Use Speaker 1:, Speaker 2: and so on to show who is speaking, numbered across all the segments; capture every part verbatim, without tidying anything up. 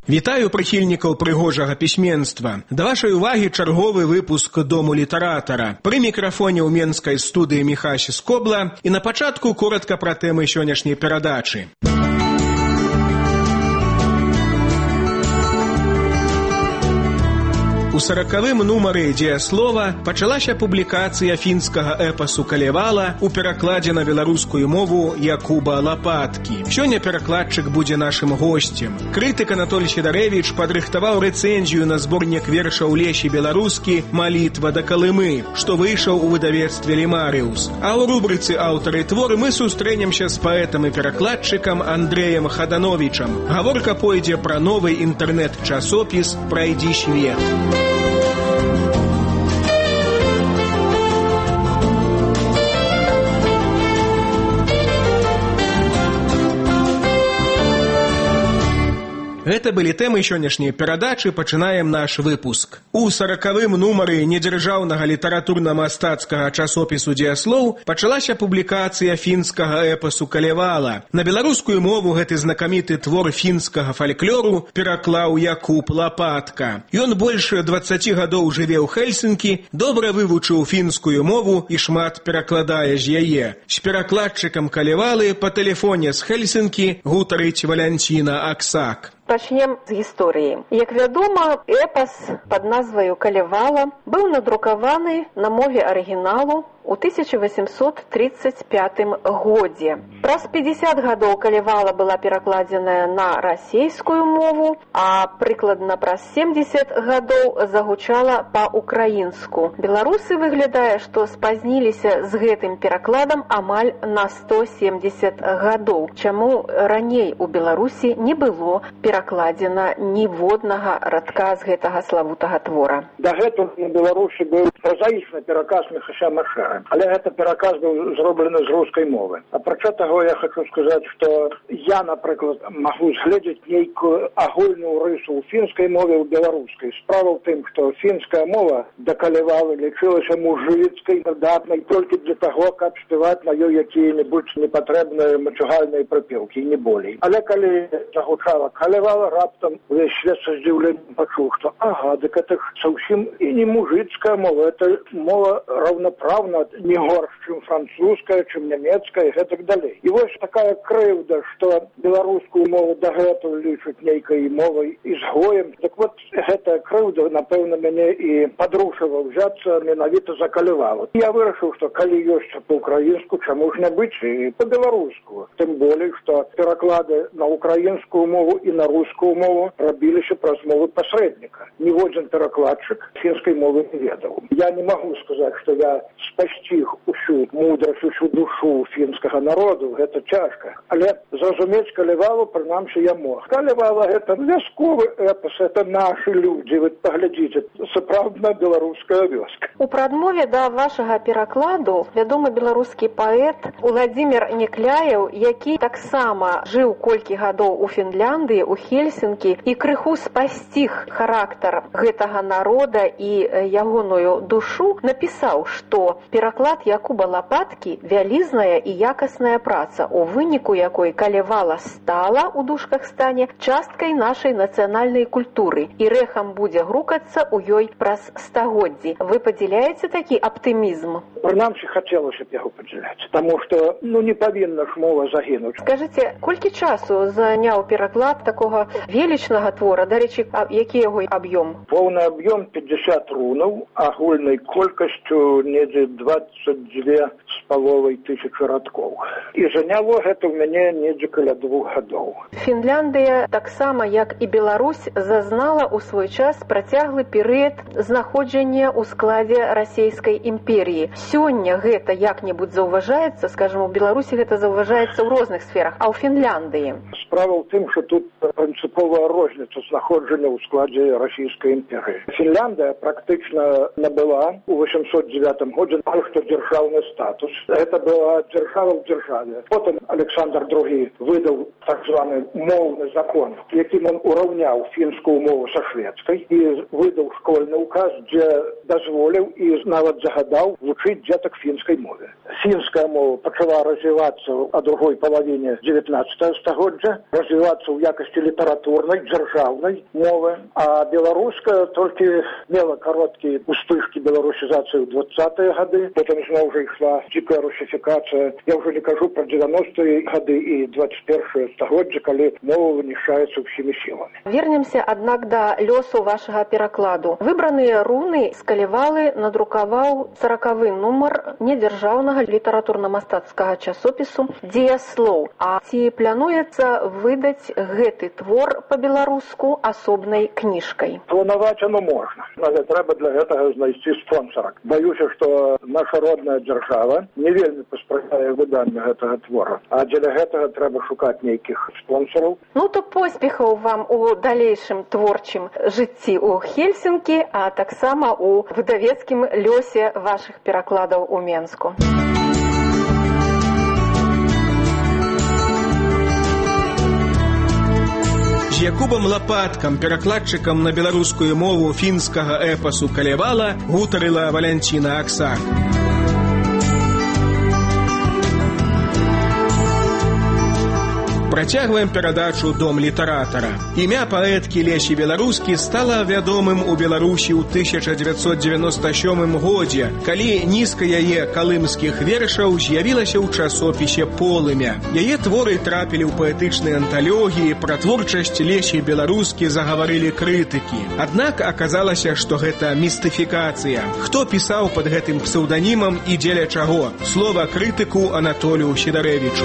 Speaker 1: Вітаю прыхільнікаў прыгожага пісьменства. Да вашай увагі чарговы выпуск Дому літаратара. Пры мікрафоне ў менскай студыі Міхась Скобла і на пачатку коратка пра тэмы сённяшняй перадачы. У саракавым нумары «Дзеяслова» пачалася публікацыя фінскага эпасу «Калевала» у перакладзе на беларускую мову Якуба Лапаткі. Сёння перакладчык будзе нашым госцем. Крытык Анатоль Сідарэвіч падрыхтаваў рэцэнзію на зборнік вершаў Лесі Беларускі «Малітва да Калымы», што выйшаў у выдавецтве «Лімарыус». А ў рубрыцы «Аўтары творы» мы сустрэнемся з паэтам і перакладчыкам Андрэем Хадановічам. Гаворка пойдзе пра новы інтэрнэт-часопіс «Прайдзі свет». Гэта былі тэмы сённяшняй перадачы, пачынаем наш выпуск. У саракавым нумары недзяржаўнага літаратурна-мастацкага часопісу «Дзеяслоў» пачалася публікацыя фінскага эпасу «Калевала». На беларускую мову гэты знакаміты твор фінскага фальклору пераклаў Якуб Лапатка. Ён больш дваццаці гадоў жыве ў Хельсінкі, добра вывучыў фінскую мову і шмат перакладае з яе. З перакладчыкам «Калевалы» па тэлефоне з Хельсінкі гутарыць Валянціна Аксак.
Speaker 2: Пачнем з гісторыі. Як вядома, эпас пад назваю «Калевала» быў надрукаваны на мове арыгіналу у тысяча васемсот тридцать пятым годзе. Праз пятьдесят гадоў «Калевала» была перакладзеная на расейскую мову, а прыкладна праз семьдесят гадоў загучала па-украінску. Беларусы, выглядае, што спазніліся з гэтым перакладам амаль на сто семьдесят гадоў, чаму раней у Беларусі не было перакладзена ніводнага радка з гэтага славутага твора.
Speaker 3: Дагэтуль на Беларусі быў празаічны пераказ Міхася Машара, але гэта пераказ быў зроблены з рускай мовы. Апрача таго, я хочу сказаць, што я, напрыклад, магу згледзець нейкую агульную рысу ў фінскай мове, ў беларускай. Справа ў тым, што фінская мова да Калевалы лічылася мужыцкай, дадатнай толькі для таго, каб спяваць на ёй якія-небудзь непатрэбныя мачугальныя прыпеўкі, не болей. Але калі загучала Калевала, раптам увесь свет са здзіўленнем пачуў, што ага, дык это зусім і не мужыцкая мова, это мова раўнапраўна, не горш, чым французская, чым нямецкая і гэтак далей. І вось такая крыўда, што беларускую мову дагэтуль лічаць нейкай мовай ізгоем. Так вот, гэтая крыўда, напэўна, мяне і падрушыла ўзяцца менавіта за Калевалу. Я вырашыў, што калі ёсць па-украінску, чаму ж не быць і па-беларуску. Тым болей, што пераклады на украінскую мову і на рускую мову рабіліся праз мовы пасрэдніка. Ніводзін перакладчык фінскай мовы не ведаў. Я не магу сказаць, што я спасціг усю мудрасць, усю душу фінскага народу, гэта цяжка. Але зразумець Калевалу, прынамсі, я мог. Калевала — гэта вясковы эпас, это нашы людзі. Вы паглядзіце, сапраўдна беларуская вёска.
Speaker 2: У прадмове да вашага перакладу вядомы беларускі паэт Уладзімір Некляеў, які таксама жыў колькі гадоў у Фінляндыі, у Хельсінкі, і крыху спасціг характар гэтага народа і ягоную душу, напісаў, што пераклад Якуба Лапаткі — вялізная і якасная праца, у выніку якой Калевала стала, у дужках стане, часткай нашай нацыянальнай культуры і рэхам будзе грукацца ў ёй праз стагоддзі. Вы падзяляеце такі аптымізм?
Speaker 3: Прынамсі, хацелася б яго падзяляць, таму што, ну, не павінна ж мова загінуць.
Speaker 2: Скажыце, колькі часу заняў пераклад такога велічнага твора? Дарэчы, які яго аб'ём?
Speaker 3: Поўны аб'ём пятьдесят рунаў, агульнай колькасцю недзе двадцать две з паловай тысячы радкоў. І заняло гэта ў мяне недзе каля двух гадоў.
Speaker 2: Фінляндыя, таксама як і Беларусь, зазнала ў свой час працяглы перыяд знаходжання ў складзе расійскай імперіі. Сёння гэта як-небудзь заўважаецца, скажам, у Беларусі гэта заўважаецца ў розных сферах, а ў Фінляндыі?
Speaker 3: Справа ў тым, што тут прынцыповая розніца знаходжання ў складзе расійскай імперіі. Фінляндыя практычна набыла ў вісямсот дзевятым годзе сказаў, што дзяржаўны статус. Гэта была дзяржава ў дзяржаве. Потым Александр другі выдаў так званы моўны закон, якім он ураўняў фінскую мову са шведскай і выдаў школьны указ, дзе дазволіў і нават загадаў вучыць дзетак фінскай мове. Фінская мова пачала развівацца ў другой палавіне дзевятнаццатага стагоддзя, развівацца ў якасці літаратурнай, дзяржаўнай мовы, а беларуская толькі мела кароткія успышкі беларусізацыі ў двадцатыя гады, потым зноў жа ішла дзікая русіфікацыя. Я ўжо не кажу пра дзевяностыя гады і двадцать першае стагоддзя, калі мова вынішаецца ўсімі сіламі.
Speaker 2: Вернемся, аднак, да лёсу вашага перакладу. Выбраныя руны з Калевалы надрукаваў саракавы нумар недзяржаўнага літаратурна-мастацкага часопісу «Дзеяслоў». А ці плануецца выдаць гэты твор па-беларуску асобнай кніжкай?
Speaker 3: Планаваць оно можна, але трэба для гэтага знайсці спонсора. Баюся, што наша родная дзяржава не вельмі паспрыяе выданню гэтага твора, а дзеля гэтага трэба шукаць нейкіх спонсораў.
Speaker 2: Ну то поспехаў вам у далейшым творчым жыцці ў Хельсінкі, а таксама у выдавецкім лёсе вашых перакладаў у Менску.
Speaker 1: З Якубам Лапаткам, перакладчыкам на беларускую мову фінскага эпасу «Калевала», гутарыла Валянціна Аксак. Працягваем перадачу «Дом літаратара». Імя паэткі Лесі Беларускі стала вядомым у Беларусі ў тысяча дзевяцьсот дзевяноста сёмым годзе, калі нізка яе калымскіх вершаў з'явілася ў часопісе «Полымя». Яе творы трапілі ў паэтычныя анталогіі, пра творчасць Лесі Беларускі загаварылі крытыкі. Аднак аказалася, што гэта містыфікацыя. Хто пісаў пад гэтым псеўданімам і дзеля чаго? Слова крытыку Анатолію Сідарэвічу.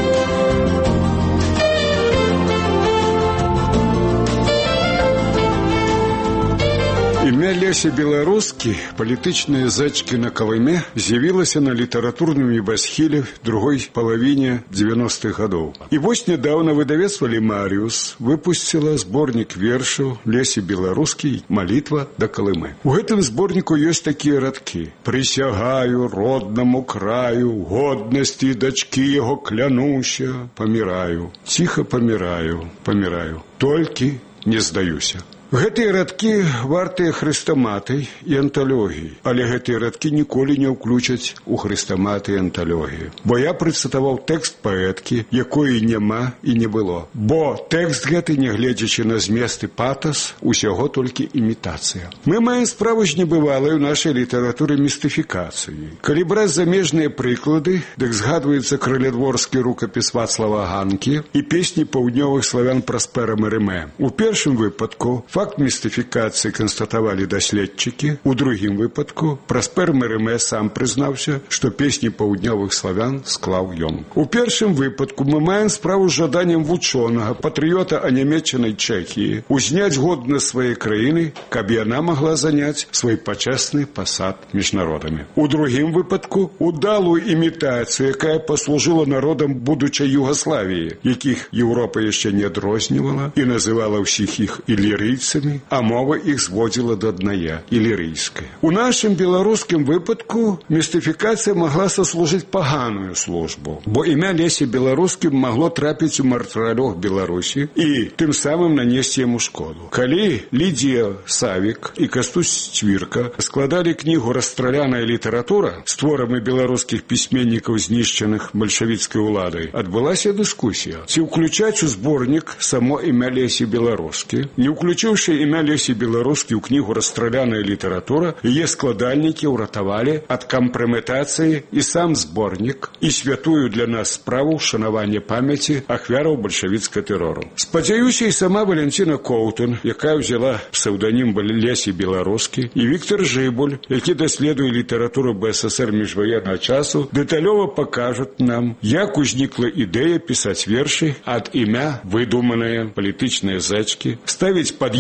Speaker 4: Імя Лесі Беларускі, палітычныя зачкі на Калыме, з'явілася на літаратурным небасхіле другой палавіне дзевяностых гадоў. І вось нядаўна выдавецтва «Лімаріус» выпусціла зборнік вершаў Лесі Беларускі «Малітва да Калымы». У гэтым зборніку ёсць такія радкі: «Прысягаю роднаму краю, годнасці дачкі яго клянуся, паміраю, ціха паміраю, паміраю, толькі не здаюся». Гэтыя радкі вартыя хрэстаматый і анталогіі, але гэтыя радкі ніколі не ўключаць у хрэстаматы і анталогію. Бо я працытаваў тэкст паэткі, якой няма і не было. Бо тэкст гэты, нягледзячы на змест і патас, усяго толькі імітацыя. Мы маем справу з небывалай у нашай літаратуры містыфікацыі. Калі браць замежныя прыклады, дык згадваецца крылядворскі рукапіс Вацлава Ганкі і песні паўднёвых славян Праспера Мерымэ. У першым выпадку факт містыфікацыі канстатавалі даследчыкі. У другім выпадку Праспер Мерымэ сам прызнаўся, што песні паўднёвых славян склаў ён. У першым выпадку мы маем справу з жаданнем вучонага, патрыёта анямечанай Чэхіі, узняць годнасць сваёй краіны, каб яна магла заняць свой пачэсны пасад між народамі. У другім выпадку удалую імітацыю, якая паслужыла народам будучай Югаславіі, якіх Еўропа яшчэ не адрознівала і называла ўсіх іх ілірыйцамі, а мова іх зводзіла да аднае – ілірыйская. У нашым беларускім выпадку містыфікацыя магла саслужыць паганую службу, бо імя Лесі Беларускі магло трапіць у мартыралёг Беларусі і тым самым нанесці яму шкоду. Калі Лідія Савік і Кастусь Цвірка складалі кнігу «Расстраляная літаратура» з творамі беларускіх пісьменнікаў, знішчаных бальшавіцкай уладай, адбылася дыскусія, ці ўключаць у зборнік само імя Лесі Беларускі. Не ўключыўшы імя Лесі Беларускі ў кнігу «Расстраляная літаратура», яе складальнікі ўратавалі ад кампраметацыі і сам зборнік, і святую для нас справу шанавання памяці ахвяраў бальшавіцкага тэрору. Спадзяюся, і сама Валянціна Коўтун, якая ўзяла псеўданім Лесі Беларускі, і Віктор Жыбуль, які даследуе літаратуру БССР міжваеннага часу, дэталёва пакажуць нам, як узнікла ідэя пісаць вершы ад імя выдуманыя палітычныя зачкі, ставіць пад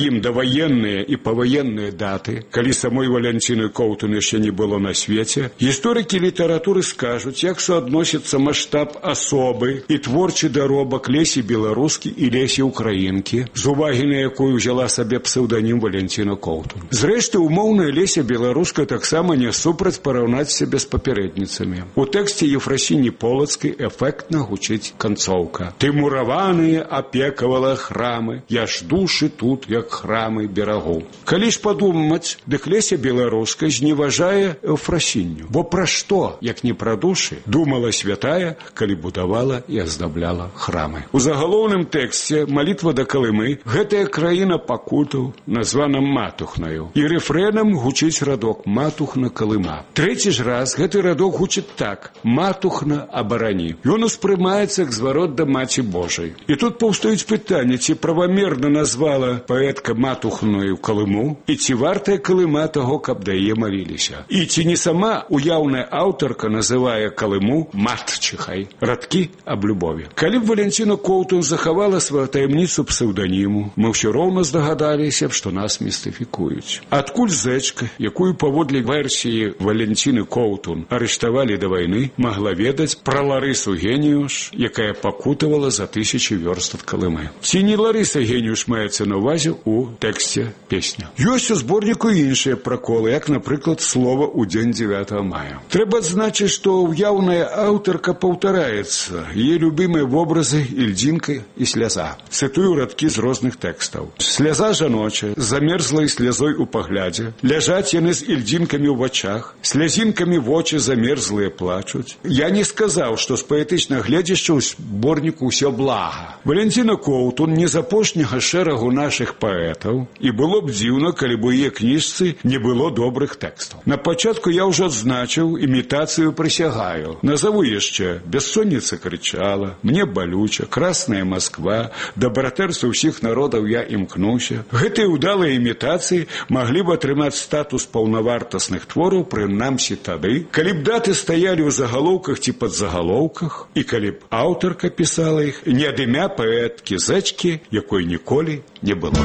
Speaker 4: ім даваенныя і паваенныя даты, калі самой Валянціны Коўтун яшчэ не было на свеце, гісторыкі літаратуры скажуць, як суадносіцца маштаб асобы і творчы даробак Лесі Беларускі і Лесі Украінкі, з увагі на якую взяла сабе псеўданім Валянціна Коўтун. Зрэшты, умоўная Леся Беларуска таксама не супраць параўнаць сябе з папярэдніцамі. У тэксце Ефрасіні Полацкай эфектна гучыць канцоўка. Ты мураваныя апекавала храмы, я ж душы тут, як храмы берагоў. Калі ж падумаць, дык Леся Беларуска зневажае Ефрасінню. Бо пра што, як не пра душы, думала святая, калі будавала і аздабляла храмы. У загалоўным тэксце «Малітва да Калымы» гэтая краіна пакутаў названа Матухнаю. І рэфрэнам гучыць радок «Матухна Калыма». Трэці ж раз гэты радок гучыць так «Матухна абарані». Ён успрымаецца як зварот да Маці Божай. І тут паўстаюць пытанні, ці правамерна назвала паэтка Матухную Калыму, і ці вартая Калыма таго, каб да яе маліліся. І ці не сама уяўная аўтарка называе Калыму матчыхай. Радкі аб любові. Калі б Валянціна Коўтун захавала сваю таямніцу псеўданіму, мы ўсё роўна здагадаліся б, што нас містыфікуюць. Адкуль зэчка, якую паводле версіі Валянціны Коўтун арыштавалі да вайны, магла ведаць пра Ларысу Геніюш, якая пакутавала за тысячы вёрст ад Калымы. Ці не Ларыса Геніюш маецца на ўвазе у тэксце песня. Ёсць у зборніку іншыя праколы, як, напрыклад, слова ў дзень дзевятага мая. Трэба адзначыць, што уяўная аўтарка паўтараецца. Яе любімыя вобразы Ільдзінка і сляза. Цытую радкі з розных тэкстаў. Сляза жаночая, замерзлай слязой у паглядзе. Ляжаць яны з ільдзінкамі ў вачах. Слязінкамі вочы замерзлыя плачуць. Я не сказаў, што з паэтычнага гледзяшча ў зборніку ўсё блага. Валянціна Коўтун не з апошняга шэрагу нашых паэтаў, і было б дзіўна, калі б у яе кніжцы не было добрых тэкстаў. На пачатку я ўжо адзначыў імітацыю «Прысягаю». Назову яшчэ «Бессонница кричала», «Мне болюча», «Красная Москва», «Да братэрства ўсіх народаў я імкнуся». Гэтыя ўдалыя імітацыі маглі б атрымаць статус паўнавартасных твораў, прынамсі тады, калі б даты стаялі ў загалоўках ці падзагалоўках, і калі б аўтарка пісала іх не ад імя паэткі зэчкі, якой ніколі не было.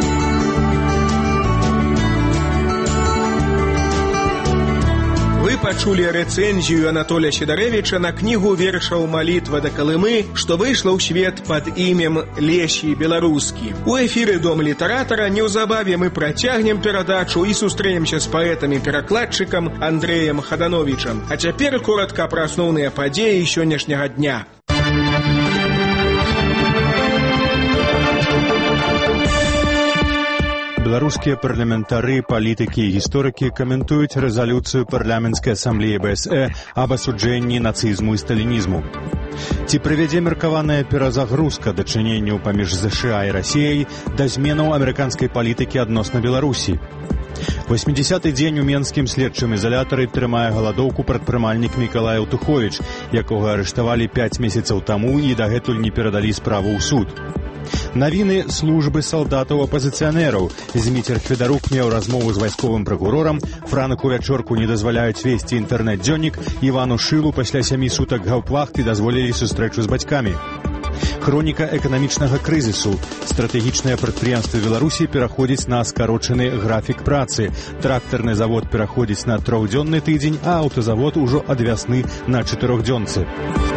Speaker 1: Вы пачулі рэцэнзію Анатолія Сідарэвіча на кнігу вершаў «Малітва да Калымы», што выйшла ў свет пад імем Лесі Беларускі. У эфіры Дом літаратара неўзабаве мы працягнем перадачу і сустрэнемся з паэтам-перакладчыкам Андрэем Хадановічам. А цяпер коратка пра асноўныя падзеі сённяшняга дня.
Speaker 5: Беларускія парламентары, палітыкі і гісторыкі каментуюць рэзалюцыю парламенцкай асамблеі бэ эс э аб асуджэнні нацызму і сталінізму. Ці прывядзе меркаваная перазагрузка дачыненняў паміж ЗША і Расіяй да зменаў амерыканскай палітыкі адносна Беларусі? восьмідзесяты дзень у менскім следчым ізалятары трымае галадоўку прадпрымальнік Мікалай Аўтуховіч, якога арыштавалі пяць месяцаў таму і дагэтуль не перадалі справу ў суд. Навіны службы салдатаў-апазіцыянераў. Зміцер Федарук меў размову з вайсковым пракурорам, Франку Вячорку не дазваляюць весці інтэрнэт-дзённік, Івану Шылу пасля сямі сутак гаўпвахты дазволілі сустрэчу з бацькамі. Хроніка эканамічнага крызісу. Стратэгічныя прадпрыемствы Беларусі пераходзяць на скарочаны графік працы. Трактарны завод пераходзіць на трохдзённы тыдзень, а аўтазавод ужо ад вясны на чатырохдзёнцы.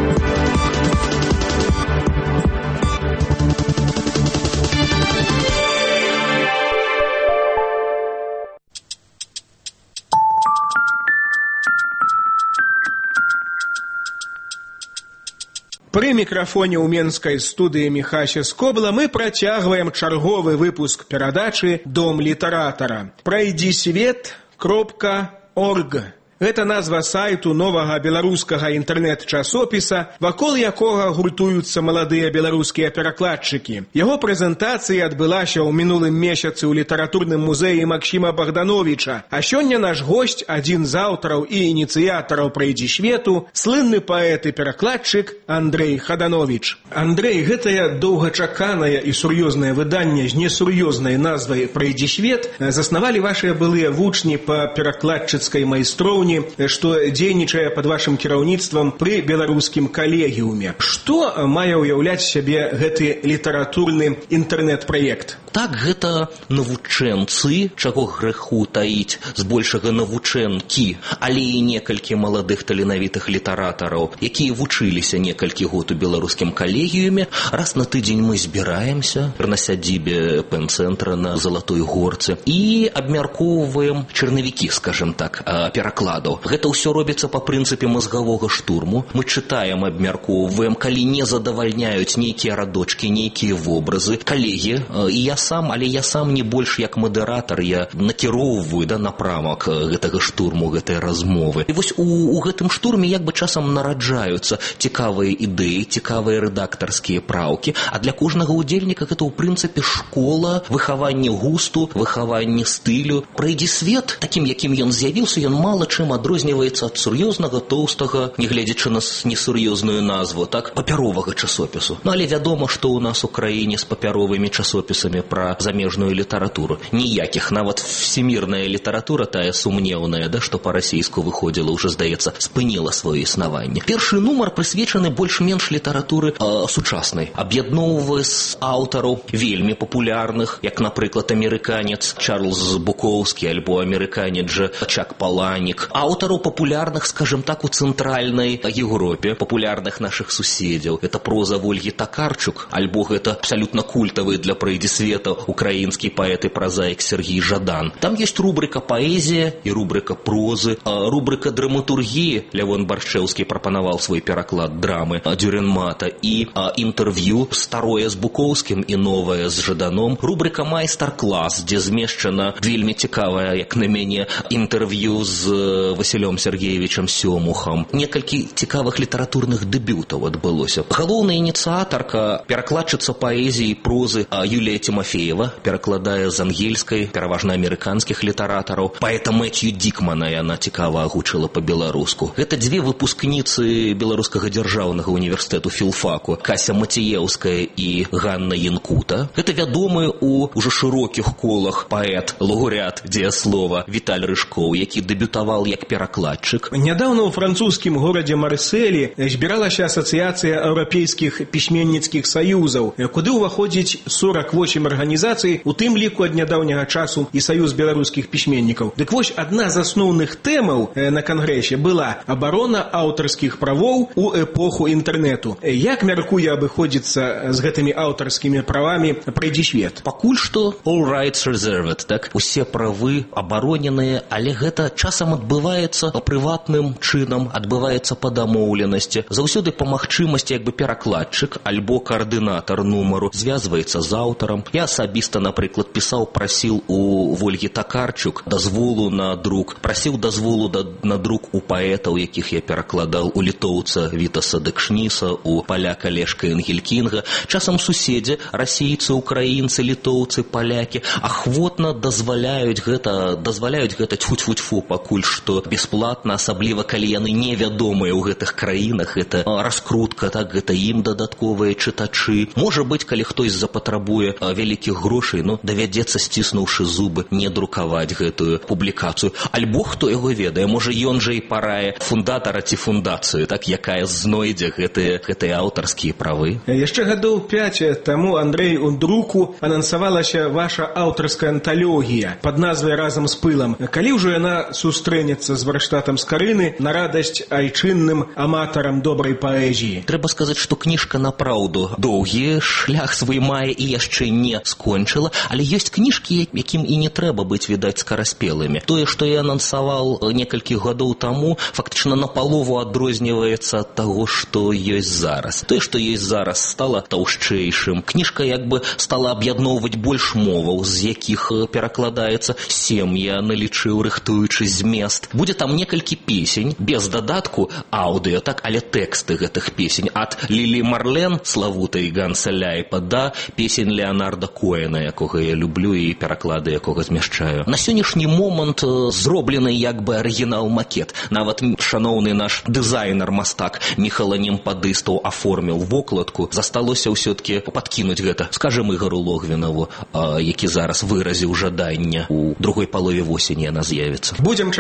Speaker 1: Пры мікрафоне ў менскай студыі Міхася Скобла мы працягваем чарговы выпуск перадачы «Дом літаратара». Прайдзі свет кропка орг. Гэта назва сайту новага беларускага інтэрнэт-часопіса, вакол якога гуртуюцца маладыя беларускія перакладчыкі. Яго прэзентацыя адбылася ў мінулым месяцы ў літаратурным музеі Максіма Богдановича, а сёння наш госць, адзін з аўтараў і ініцыятараў «Прайдзі свету», слынны паэт і перакладчык Андрэй Хадановіч. Андрэй, гэтае доўгачаканае і сур'ёзнае выданне з несур'ёзнай назвай «Прайдзі свет» заснавалі вашыя былыя вучні па перакладчыцкай майстроўні напомни, што дзейнічае пад вашым кіраўніцтвам пры беларускім калегіуме. Што мае ўяўляць сябе гэты літаратурны інтэрнэт-праект?
Speaker 6: Так, гэта навучэнцы, чаго грэху таіць, збольшага навучэнкі, але і некалькі маладых таленавітых літаратараў, якія вучыліся некалькі год у беларускім калегіуме. Раз на тыдзень мы збіраемся на сядзібе пэн-цэнтра на Залатой Горцы і абмяркоўваем чарнавікі, скажем так, перакладаў. Гэта ўсё робіцца па прынцыпе мазгавога штурму. Мы чытаем, абмяркоўваем, калі не задавальняюць нейкія радочкі, нейкія вобразы, калегі, і я сам, але я сам не больш як мадэратар, я накіроўваю да напрамак гэтага штурму, гэтай размовы. І вось у, у гэтым штурме як бы часам нараджаюцца цікавыя ідэі, цікавыя рэдактарскія праўкі, а для кожнага удзельніка гэта ў прынцыпе школа, выхаванне густу, выхаванне стылю. Прайдзі свет, такім, якім ён з'явіўся, ён мала чым адрозніваецца ад сур'ёзнага, тоўстага, нягледзячы на несур'ёзную назву, так, папяровага часопісу. Ну, але вядома, што ў нас у краіне з папяровымі часопісамі пра замежную літаратуру. Ніякіх, нават всемірная літаратура, тая сумнеўная, да, што па-расійску выходзіла, уже, здаецца, спыніла сваё існаванне. Першы нумар прысвечаны больш-менш літаратуры э, сучаснай. Аб'ядноўвае з аўтараў вельмі папулярных, як, напрыклад, амерыканец Чарльз Букоўскі альбо амерыканец жа Чак Паланік. Аўтараў папулярных, скажем так, у цэнтральнай Европе, папулярных нашых суседзяў. Это проза Вольгі Такарчук, альбо гэта абсалютна культавы для прайдзі света украінскі паэт і празаік Сергій Жадан. Там ёсць рубрика паэзія і рубрика прозы, рубрика драматургіі. Лявон Баршчэўскі прапанаваў свой пераклад драмы Дюренмата і інтэрв'ю старое з Букоўскім і новае з Жаданом. Рубрика майстар-клас, дзе змешчана вельмі цікавая, як на мяне, інтэрв'ю з Васілём Сергеевичем Сёмухам. Некалькі цікавых літаратурных дэбютаў адбылося. Галоўная ініцыятарка, перакладчыца паэзіі і прозы Юлія Тимофеева, перакладае з ангельскай, пераважна амерыканскіх літаратараў. Паэта Мэцью Дікмана яна цікава агучыла па-беларуску. Гэта дзве выпускніцы Беларускага дзяржаўнага універсітэту філфаку, Кася Мацееўская і Ганна Янкута. Гэта вядомы у ўжо шырокіх колах паэт, лаўрэат дзеяслова Віталь Рыжкоў, які дэбютаваў як перакладчык.
Speaker 1: Нядаўна ў французскім горадзе Марселі збіралася асацыяцыя еўрапейскіх пісьменніцкіх саюзаў, куды ўваходзіць сорок восемь арганізацый, у тым ліку ад нядаўняга часу і саюз беларускіх пісьменнікаў. Дык вось, адна з асноўных тэмаў на кангрэсе была абарона аўтарскіх правоў у эпоху інтэрнэту. Як мяркуе абыходзіцца з гэтымі аўтарскімі правамі прайдзі свет?
Speaker 6: Пакуль што all rights reserved, так? Усе правы абароненыя, але гэта часам адбываецца прыватным чынам, адбываецца па дамоўленасці. Заўсёды па магчымасці як бы перакладчык альбо каардынатар нумару звязваецца з аўтарам. Я асабіста, напрыклад, пісаў, прасіл у Вольгі Такарчук дазволу на друк, прасіў дазволу да, на друк у паэтаў, якіх я перакладаў, у літоўца Вітаса Дэкшніса, у паляка Лешка Энгелькінга. Часам суседзі, расейцы, украінцы, літоўцы, палякі ахвотна дазваляюць гэта, дазваляюць гэта тьфу-тьфу-тьфу пакуль што бясплатна, асабліва калі яны невядомыя ў гэтых краінах. Гэта раскрутка, так, гэта ім дадатковыя чытачы. Можа быць, калі хтось запатрабуе вялікіх грошай, ну, давядзецца, сціснуўшы зубы, не друкаваць гэтую публікацыю. Альбо хто яго ведае, можа ён жа і парае фундатара ці фундацыю, так, якая знойдзе гэтыя, гэтыя аўтарскія правы.
Speaker 1: Яшчэ гадоў пяць таму, Андрэй, у друку анансавалася ваша аўтарская анталогія пад назвай «Разам з пылам». Калі ўжо яна сустрэнецца з варштатам Скарыны на радасць айчынным аматарам добрай паэзіі?
Speaker 6: Трэба сказаць, што кніжка напраўду доўгі шлях свой мае і яшчэ не скончыла, але ёсць кніжкі, якім і не трэба быць, відаць, скараспелымі. Тое, што я анансаваў некалькі гадоў таму, фактычна напалову адрозніваецца ад таго, што ёсць зараз. Тое, што ёсць зараз, стала таўшчэйшым. Кніжка як бы стала аб'ядноўваць больш моваў, з якіх перакладаецца сем, я налічыў, рыхтуючы змест. Будзе там некалькі песень, без дадатку аўдыо, так, але тэксты гэтых песень. Ад Лілі Марлен, славутай Ганса Ляйпа, да песень Леонарда Коэна, якога я люблю і пераклады якога змяшчаю. На сённяшні момант зроблены як бы арыгінал-макет. Нават шаноўны наш дызайнер-мастак Міхала Немпадыстаў аформіў вокладку. Засталося ўсё-ткі падкінуць гэта, скажем, Ігару Логвінаву, які зараз выразіў жаданне. У другой палове восені яна з'явіцца.
Speaker 1: Будзем чакаць, Андрэй.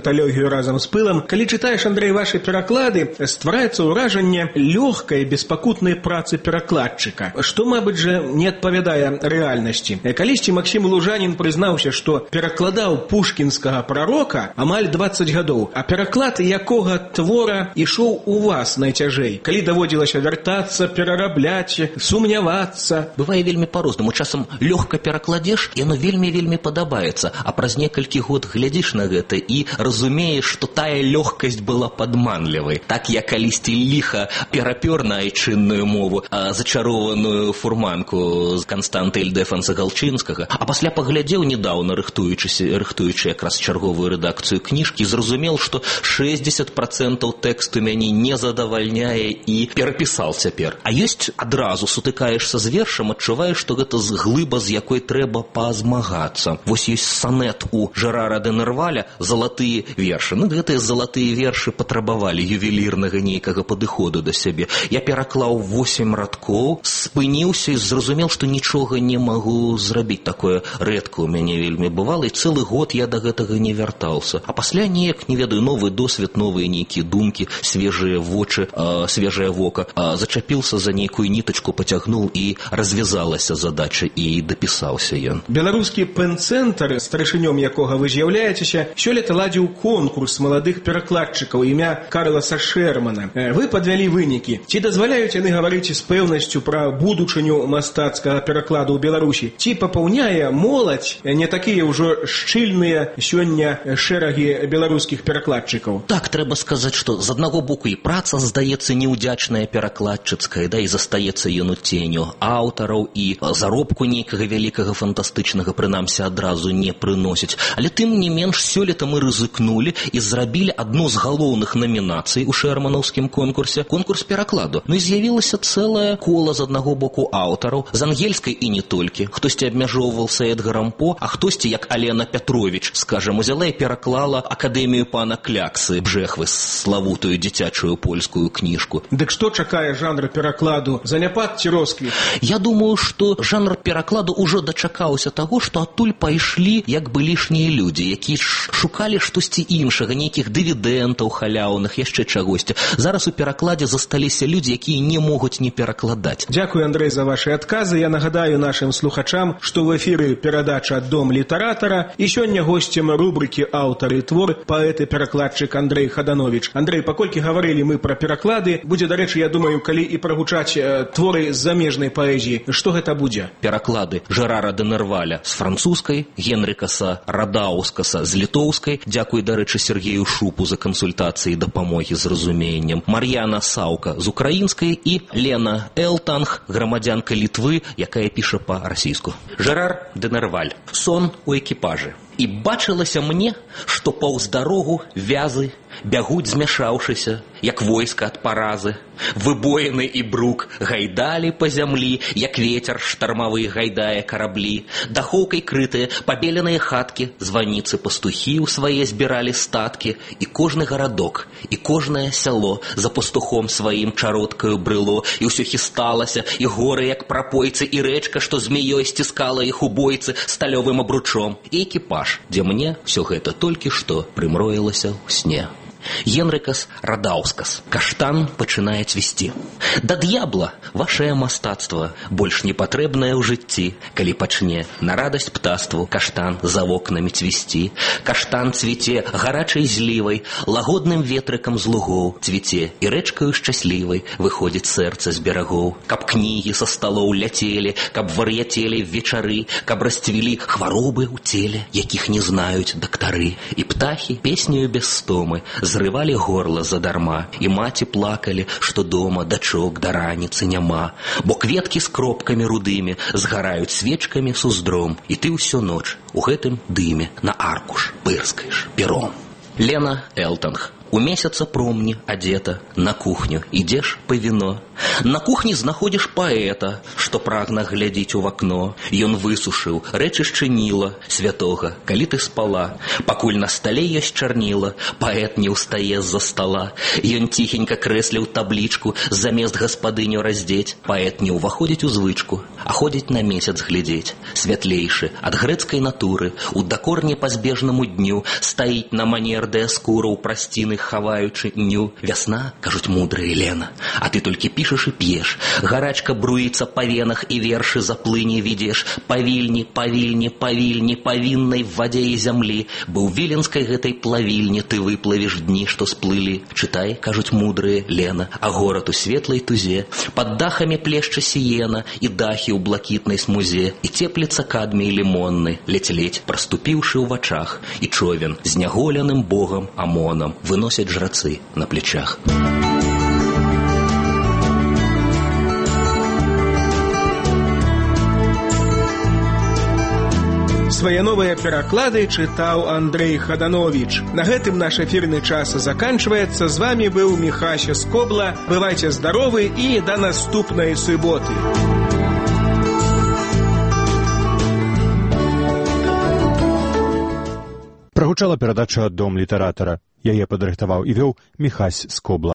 Speaker 1: анталогію разам з пылам. Калі чытаеш, Андрэй, вашы пераклады, ствараецца ўражанне лёгкай, беспакутнай працы перакладчыка, што, мабыць жа, не адпавядае рэальнасці. Калісьці Максім Лужанін прызнаўся, што перакладаў пушкінскага прарока амаль дваццаць гадоў, а пераклад якога твора ішоў у вас найцяжэй, калі даводзілася вяртацца, перарабляць, сумнявацца?
Speaker 6: Бывае вельмі па-рознаму. Часам лёгка перакладзеш, і яно вельмі-вельмі падабаецца, а праз некалькі год глядзіш на гэта і разумееш, што тая лёгкасць была падманлівай. Так я калісьці ліха перапёр на айчынную мову а зачарованую фурманку з Канстанта Ільдэфанса Галчынскага, а пасля паглядзеў недаўна, рыхтуючыся, рыхтуючы якраз чарговую рэдакцыю кніжкі, зразумеў, што шэсцьдзесят процентаў тэксту мяне не задавальняе і перапісаў цяпер. А ёсць адразу сутыкаешся з вершам, адчуваеш, што гэта з глыба, з якой трэба пазмагацца. Вось ёсць санет у Жерара де Нерваля «Залатыя вершы». Ну, гэтыя залатыя вершы патрабавалі ювелірнага нейкага падыходу да сябе. Я пераклаў восем радкоў, спыніўся і зразумеў, што нічога не магу зрабіць. Такое рэдка ў мяне вельмі бывала, і цэлы год я да гэтага не вяртаўся. А пасля неяк, не ведаю, новы досвед, новыя нейкія думкі, свежыя вочы, э, свежае вока. Э, зачапіўся за нейкую нітачку, пацягнуў, і развязалася задача, і дапісаўся ён.
Speaker 1: Беларускі пэн-цэнтр, старшынём якога вы з'яўляецеся, сёлета ладзіў конкурс маладых перакладчыкаў імя Карласа Шермана. Вы падвялі вынікі. Ці дазваляюць яны гаварыць з пэўнасцю пра будучыню мастацкага перакладу ў Беларусі? Ці папаўняе моладзь не такія ўжо шчыльныя сёння шэрагі беларускіх перакладчыкаў?
Speaker 6: Так, трэба сказаць, што з аднаго боку і праца, здаецца, неўдзячная перакладчыцкая, да, і застаецца ён у ценю аўтараў, і заробку нейкага вялікага фантастычнага, прынамсі, адразу не прыносіць. Але тым не менш, сёлета мы рызыкнулі і зрабілі адну з галоўных намінацый у шэрманаўскім конкурсе, конкурс перакладу. Ну і з'явілася цэлае кола з аднаго боку аўтараў, з ангельскай і не толькі. Хтосьці абмяжоўваўся Эдгарам По, а хтосьці, як Алена Пятровіч, скажам, узяла і пераклала Акадэмію пана Кляксы Бжэхвы, славутую дзіцячую польскую кніжку.
Speaker 1: Дык што чакае жанр перакладу? Заняпад ці росквіт?
Speaker 6: Я думаю, што жанр перакладу ўжо дачакаўся таго, што адтуль пайшлі як бы лішнія людзі, якія шукалі штосьці іншага, нейкіх дывідэнтаў халяўных, яшчэ чагосьці. Зараз у перакладзе засталіся людзі, якія не могуць не перакладаць.
Speaker 1: Дзякую, Андрэй, за вашы адказы. Я нагадаю нашым слухачам, што ў эфіры перадача «Дом літаратара», і сёння госцем рубрыкі «Аўтар і твор» паэт і перакладчык Андрэй Хаданович. Андрэй, паколькі гаварылі мы пра пераклады, будзе, дарэчы, я думаю, калі і прагучаць э, творы з замежнай паэзіі, што гэта будзе?
Speaker 6: Пераклады Жерара де Нерваля з французскай, Генрыкаса Радаўскаса з літоўскай, дзякуй, дарэчы, Сергею Шупу за кансультацыі і дапамогі з разуменнем, Мар'яна Саўка з украінскай і Лена Элтанг, грамадзянка Літвы, якая піша па-расійску. Жерар де Нерваль. Сон у экіпажы. І бачылася мне, што паўз дарогу вязы бягуць змяшаўшыся, як войска ад паразы. Выбоіны і брук гайдалі па зямлі, як ветер штармавы гайдае караблі. Дахоўкай крытыя пабеленыя хаткі, званіцы пастухі ў свае збіралі статкі. І кожны гарадок, і кожнае сяло за пастухом сваім чароткаю брыло, і ўсё хісталася, і горы, як прапойцы, і рэчка, што змеёй сціскала іх у бойцы сталёвым абручом, і экіпаж, дзе мне ўсё гэта толькі што прымроілася ў сне. Генрыкас Радаўскас. Каштан пачынае цвісці. Да д'ябла вашае мастацтва, больш не патрэбнае ў жыцці, калі пачне на радасць птаству каштан за вокнамі цвісці. Каштан цвіце гарачай злівай, лагодным ветрыкам з лугоў цвіце, і рэчкаю шчаслівай выходзіць сэрца з берагоў. Каб кнігі са сталоў ляцелі, каб вар'яцелі вечары, каб расцвілі хваробы ў целе, якіх не знаюць дактары. І птахі песнею без стомы зрывалі горла задарма, і маці плакалі, што дома дачок да раніцы няма, бо кветкі з кропкамі рудымі згараюць свечкамі суздром, і ты ўсё ноч у гэтым дыме на аркуш пырскаеш пером. Лена Элтанг. У месяца промні адзета, на кухню ідзеш па віно. На кухні знаходзіш паэта, што прагна глядзіць у вакно. Ён высушыў рэчышчы Ніла святога, калі ты спала. Пакуль на стале ёсць чарніла, паэт не ўстае з-за стала. Ён ціхенька крэсліў таблічку, замест гаспадыню раздзець. Паэт не ўваходзіць у звычку, а ходзіць на месяц глядзець. Святлейшы ад грэцкай натуры, у дакорне пазбежнаму дню, стаіць на манер дыаскураў прасціны хаваючы ню. Вясна, кажуць мудрыя Лена, а ты толькі пішаш і п'еш. Гарачка бруіцца па венах і вершы заплыне відзеш. Павільні, павільні, павільні, павіннай в вадзе і зямлі. Бо ў віленскай гэтай плавільні ты выплавіш дні, што сплылі. Чытай, кажуць мудрыя Лена, а горад у светлай тузе. Пад дахамі плешча сіена і дахі ў блакітнай смузе. І цепліцца кадмій лімонны, ледзь-ледзь праступіўшы ў вачах. І човен з няголеным богам Амонам выносяць жрацы на плечах.
Speaker 1: Свае новыя пераклады чытаў Андрэй Хаданович. На гэтым наш эфірны час заканчваецца. З вами быў Міхася Скобла. Бывайце здаровы і да наступнай суботы.
Speaker 5: Прагучала перадача «Дом літаратара». Яе падрыхтаваў і вёў Міхась Скобла.